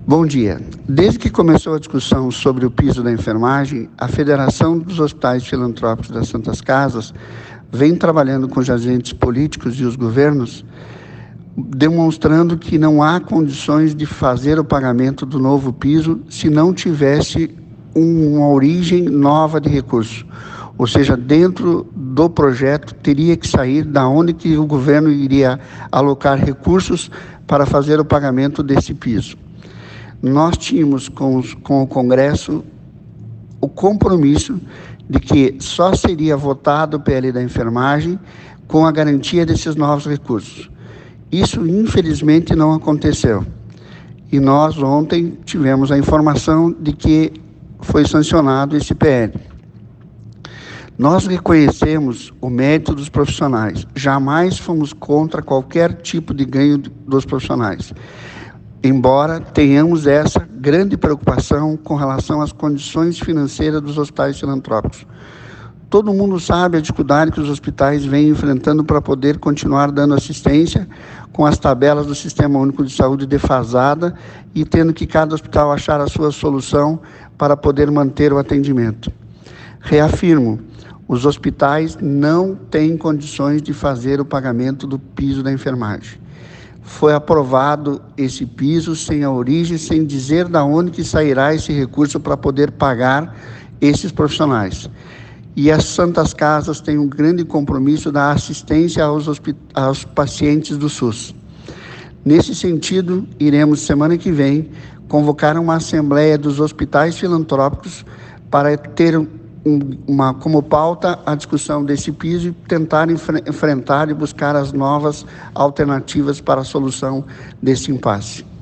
Bom dia. Desde que começou a discussão sobre o piso da enfermagem, a Federação dos Hospitais Filantrópicos das Santas Casas vem trabalhando com os agentes políticos e os governos, demonstrando que não há condições de fazer o pagamento do novo piso se não tivesse uma origem nova de recurso. Ou seja, dentro do projeto teria que sair da onde que o governo iria alocar recursos para fazer o pagamento desse piso. Nós tínhamos com o Congresso o compromisso de que só seria votado o PL da enfermagem com a garantia desses novos recursos. Isso, infelizmente, não aconteceu. E nós, ontem, tivemos a informação de que foi sancionado esse PL. Nós reconhecemos o mérito dos profissionais. Jamais fomos contra qualquer tipo de ganho dos profissionais. Embora tenhamos essa grande preocupação com relação às condições financeiras dos hospitais filantrópicos. Todo mundo sabe a dificuldade que os hospitais vêm enfrentando para poder continuar dando assistência com as tabelas do Sistema Único de Saúde defasada e tendo que cada hospital achar a sua solução para poder manter o atendimento. Reafirmo, os hospitais não têm condições de fazer o pagamento do piso da enfermagem. Foi aprovado esse piso sem a origem, sem dizer de onde que sairá esse recurso para poder pagar esses profissionais. E as Santas Casas têm um grande compromisso da assistência aos pacientes do SUS. Nesse sentido, iremos, semana que vem, convocar uma assembleia dos hospitais filantrópicos para ter como pauta a discussão desse piso e tentar enfrentar e buscar as novas alternativas para a solução desse impasse.